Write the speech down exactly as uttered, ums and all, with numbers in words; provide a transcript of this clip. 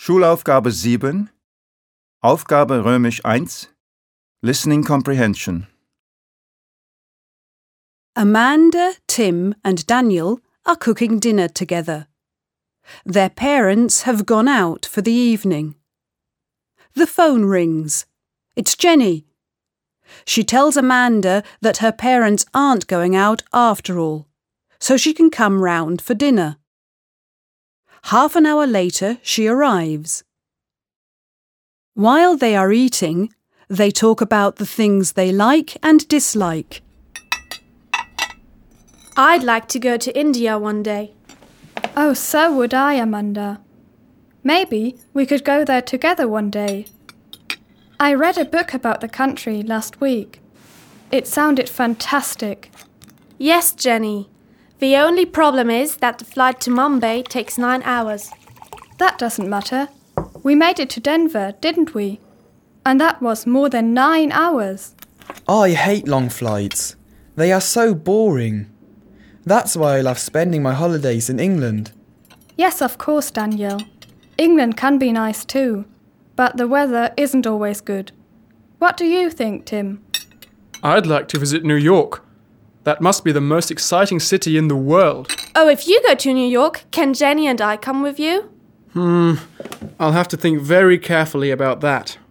Schulaufgabe sieben, Aufgabe römisch eins, Listening Comprehension. Amanda, Tim and Daniel are cooking dinner together. Their parents have gone out for the evening. The phone rings. It's Jenny. She tells Amanda that her parents aren't going out after all, so she can come round for dinner. Half an hour later, she arrives. While they are eating, they talk about the things they like and dislike. I'd like to go to India one day. Oh, so would I, Amanda. Maybe we could go there together one day. I read a book about the country last week. It sounded fantastic. Yes, Jenny. The only problem is that the flight to Mumbai takes nine hours. That doesn't matter. We made it to Denver, didn't we? And that was more than nine hours. I hate long flights. They are so boring. That's why I love spending my holidays in England. Yes, of course, Daniel. England can be nice too, but the weather isn't always good. What do you think, Tim? I'd like to visit New York. That must be the most exciting city in the world. Oh, if you go to New York, can Jenny and I come with you? Hmm, I'll have to think very carefully about that.